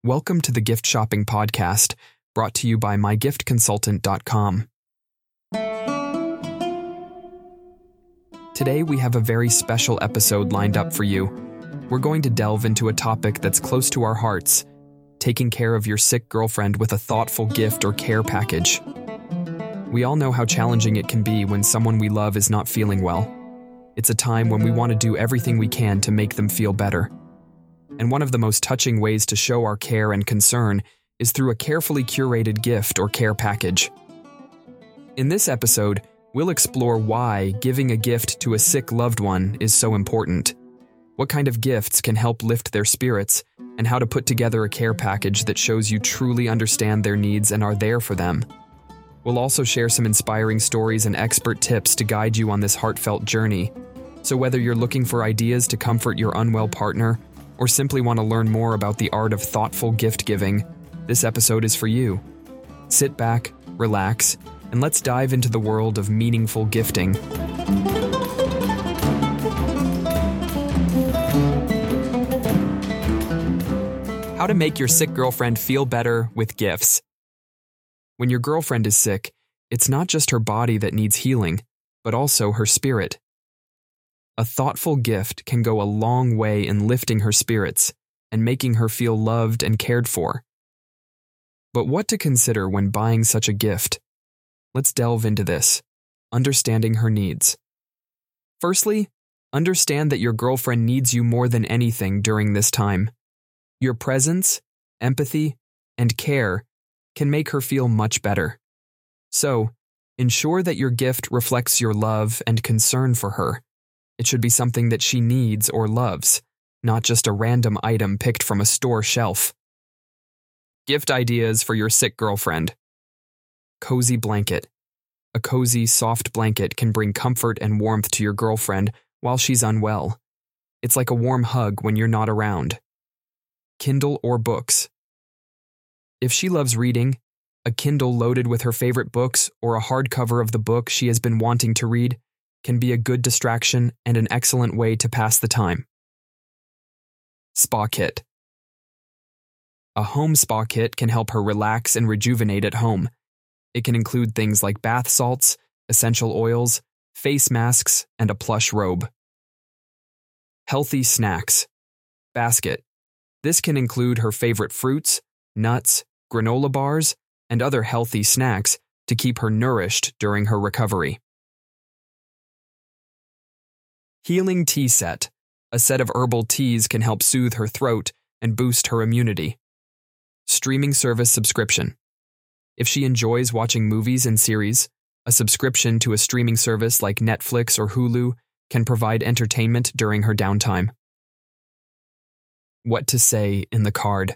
Welcome to the Gift Shopping Podcast, brought to you by mygiftconsultant.com. Today we have a very special episode lined up for you. We're going to delve into a topic that's close to our hearts, taking care of your sick girlfriend with a thoughtful gift or care package. We all know how challenging it can be when someone we love is not feeling well. It's a time when we want to do everything we can to make them feel better. And one of the most touching ways to show our care and concern is through a carefully curated gift or care package. In this episode, we'll explore why giving a gift to a sick loved one is so important, what kind of gifts can help lift their spirits, and how to put together a care package that shows you truly understand their needs and are there for them. We'll also share some inspiring stories and expert tips to guide you on this heartfelt journey. So whether you're looking for ideas to comfort your unwell partner, or simply want to learn more about the art of thoughtful gift giving, this episode is for you. Sit back, relax, and let's dive into the world of meaningful gifting. How to make your sick girlfriend feel better with gifts. When your girlfriend is sick, it's not just her body that needs healing, but also her spirit. A thoughtful gift can go a long way in lifting her spirits and making her feel loved and cared for. But what to consider when buying such a gift? Let's delve into this, understanding her needs. Firstly, understand that your girlfriend needs you more than anything during this time. Your presence, empathy, and care can make her feel much better. So, ensure that your gift reflects your love and concern for her. It should be something that she needs or loves, not just a random item picked from a store shelf. Gift ideas for your sick girlfriend. Cozy blanket. A cozy, soft blanket can bring comfort and warmth to your girlfriend while she's unwell. It's like a warm hug when you're not around. Kindle or books. If she loves reading, a Kindle loaded with her favorite books or a hardcover of the book she has been wanting to read can be a good distraction and an excellent way to pass the time. Spa kit. A home spa kit can help her relax and rejuvenate at home. It can include things like bath salts, essential oils, face masks, and a plush robe. Healthy snacks. Basket. This can include her favorite fruits, nuts, granola bars, and other healthy snacks to keep her nourished during her recovery. Healing tea set. A set of herbal teas can help soothe her throat and boost her immunity. Streaming service subscription. If she enjoys watching movies and series, a subscription to a streaming service like Netflix or Hulu can provide entertainment during her downtime. What to say in the card.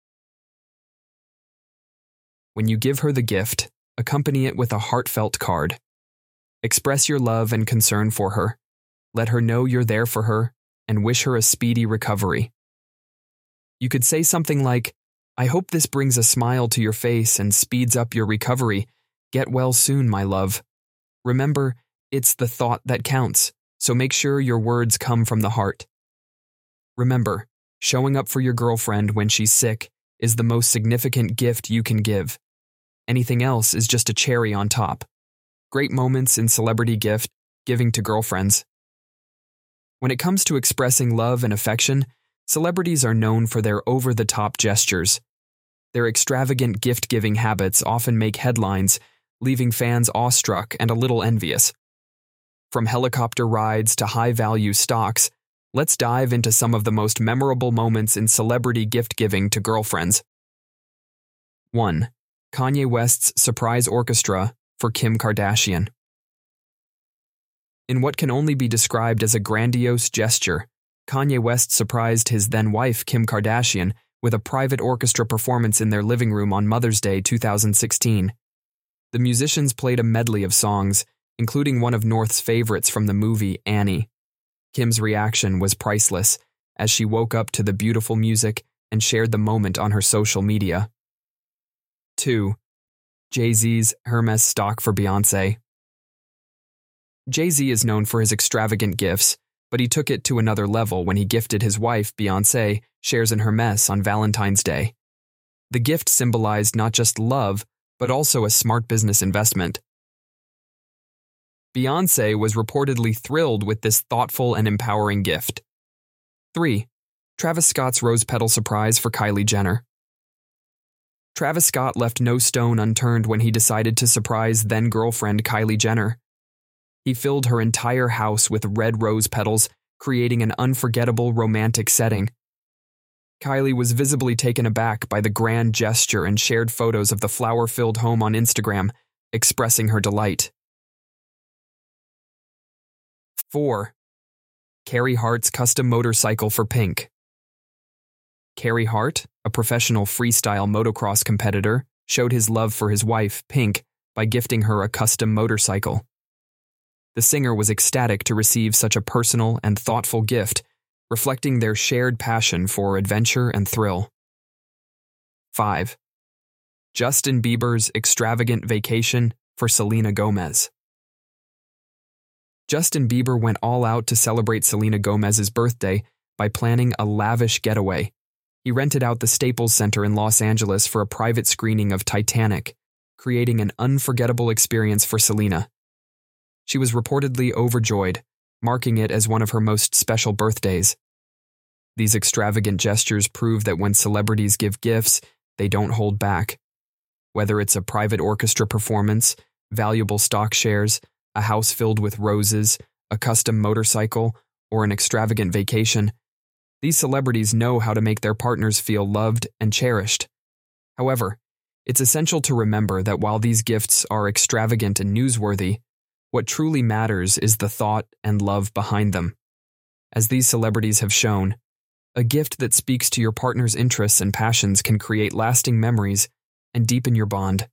When you give her the gift, accompany it with a heartfelt card. Express your love and concern for her. Let her know you're there for her and wish her a speedy recovery. You could say something like, "I hope this brings a smile to your face and speeds up your recovery. Get well soon, my love." Remember, it's the thought that counts, so make sure your words come from the heart. Remember, showing up for your girlfriend when she's sick is the most significant gift you can give. Anything else is just a cherry on top. Great moments in celebrity gift giving to girlfriends. When it comes to expressing love and affection, celebrities are known for their over-the-top gestures. Their extravagant gift-giving habits often make headlines, leaving fans awestruck and a little envious. From helicopter rides to high-value stocks, let's dive into some of the most memorable moments in celebrity gift-giving to girlfriends. 1. Kanye West's surprise orchestra for Kim Kardashian. In what can only be described as a grandiose gesture, Kanye West surprised his then-wife Kim Kardashian with a private orchestra performance in their living room on Mother's Day 2016. The musicians played a medley of songs, including one of North's favorites from the movie Annie. Kim's reaction was priceless as she woke up to the beautiful music and shared the moment on her social media. 2. Jay-Z's Hermes stock for Beyoncé. Jay-Z is known for his extravagant gifts, but he took it to another level when he gifted his wife, Beyoncé, shares in Hermes on Valentine's Day, The gift symbolized not just love, but also a smart business investment. Beyoncé was reportedly thrilled with this thoughtful and empowering gift. 3. Travis Scott's rose petal surprise for Kylie Jenner. Travis Scott left no stone unturned when he decided to surprise then-girlfriend Kylie Jenner. He filled her entire house with red rose petals, creating an unforgettable romantic setting. Kylie was visibly taken aback by the grand gesture and shared photos of the flower-filled home on Instagram, expressing her delight. 4. Carey Hart's custom motorcycle for Pink. Carey Hart, a professional freestyle motocross competitor, showed his love for his wife, Pink, by gifting her a custom motorcycle. The singer was ecstatic to receive such a personal and thoughtful gift, reflecting their shared passion for adventure and thrill. 5. Justin Bieber's extravagant vacation for Selena Gomez. Justin Bieber went all out to celebrate Selena Gomez's birthday by planning a lavish getaway. He rented out the Staples Center in Los Angeles for a private screening of Titanic, creating an unforgettable experience for Selena. She was reportedly overjoyed, marking it as one of her most special birthdays. These extravagant gestures prove that when celebrities give gifts, they don't hold back. Whether it's a private orchestra performance, valuable stock shares, a house filled with roses, a custom motorcycle, or an extravagant vacation, these celebrities know how to make their partners feel loved and cherished. However, it's essential to remember that while these gifts are extravagant and newsworthy, what truly matters is the thought and love behind them. As these celebrities have shown, a gift that speaks to your partner's interests and passions can create lasting memories and deepen your bond.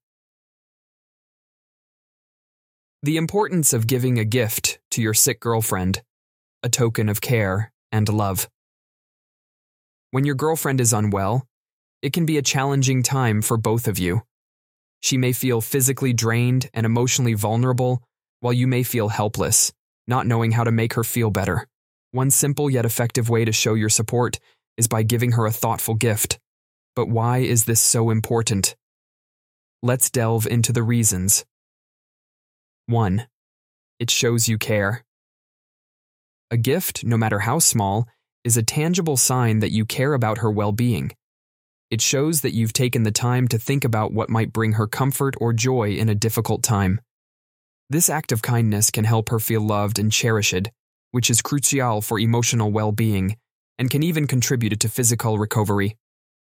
The importance of giving a gift to your sick girlfriend, a token of care and love. When your girlfriend is unwell, it can be a challenging time for both of you. She may feel physically drained and emotionally vulnerable, while you may feel helpless, not knowing how to make her feel better. One simple yet effective way to show your support is by giving her a thoughtful gift. But why is this so important? Let's delve into the reasons. 1. It shows you care. A gift, no matter how small, is a tangible sign that you care about her well-being. It shows that you've taken the time to think about what might bring her comfort or joy in a difficult time. This act of kindness can help her feel loved and cherished, which is crucial for emotional well-being and can even contribute to physical recovery.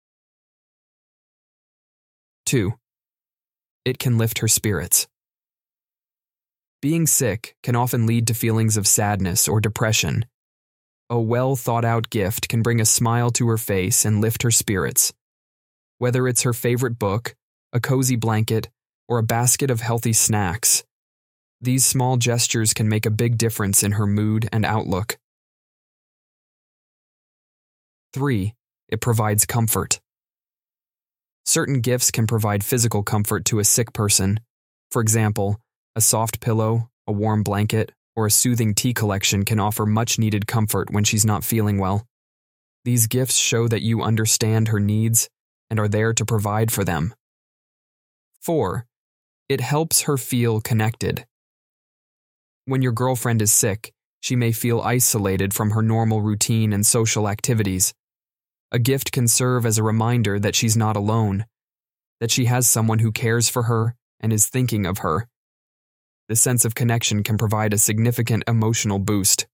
2. It can lift her spirits. Being sick can often lead to feelings of sadness or depression. A well-thought-out gift can bring a smile to her face and lift her spirits. Whether it's her favorite book, a cozy blanket, or a basket of healthy snacks, these small gestures can make a big difference in her mood and outlook. 3. It provides comfort. Certain gifts can provide physical comfort to a sick person. For example, a soft pillow, a warm blanket, or a soothing tea collection can offer much-needed comfort when she's not feeling well. These gifts show that you understand her needs and are there to provide for them. 4. It helps her feel connected. When your girlfriend is sick, she may feel isolated from her normal routine and social activities. A gift can serve as a reminder that she's not alone, that she has someone who cares for her and is thinking of her. This sense of connection can provide a significant emotional boost.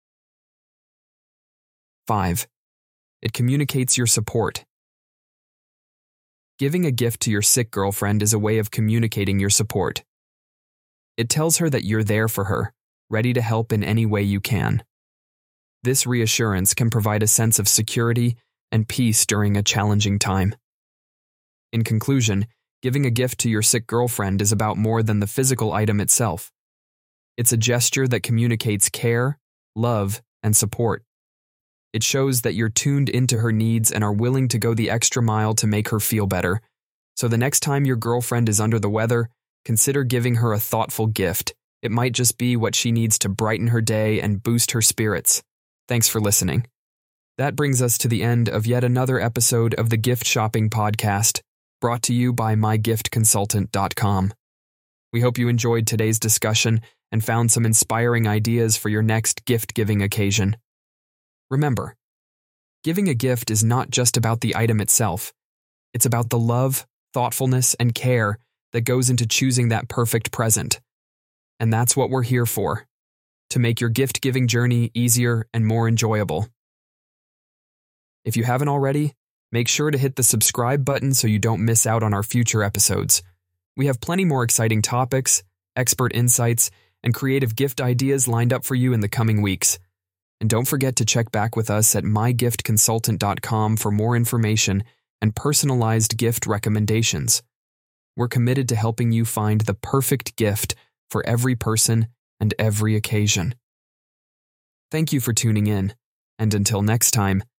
5. It communicates your support. Giving a gift to your sick girlfriend is a way of communicating your support. It tells her that you're there for her, ready to help in any way you can. This reassurance can provide a sense of security and peace during a challenging time. In conclusion, giving a gift to your sick girlfriend is about more than the physical item itself. It's a gesture that communicates care, love, and support. It shows that you're tuned into her needs and are willing to go the extra mile to make her feel better. So the next time your girlfriend is under the weather, consider giving her a thoughtful gift. It might just be what she needs to brighten her day and boost her spirits. Thanks for listening. That brings us to the end of yet another episode of the Gift Shopping Podcast, brought to you by mygiftconsultant.com. We hope you enjoyed today's discussion and found some inspiring ideas for your next gift-giving occasion. Remember, giving a gift is not just about the item itself. It's about the love, thoughtfulness, and care that goes into choosing that perfect present. And that's what we're here for, to make your gift-giving journey easier and more enjoyable. If you haven't already, make sure to hit the subscribe button so you don't miss out on our future episodes. We have plenty more exciting topics, expert insights, and creative gift ideas lined up for you in the coming weeks. And don't forget to check back with us at mygiftconsultant.com for more information and personalized gift recommendations. We're committed to helping you find the perfect gift for every person and every occasion. Thank you for tuning in, and until next time,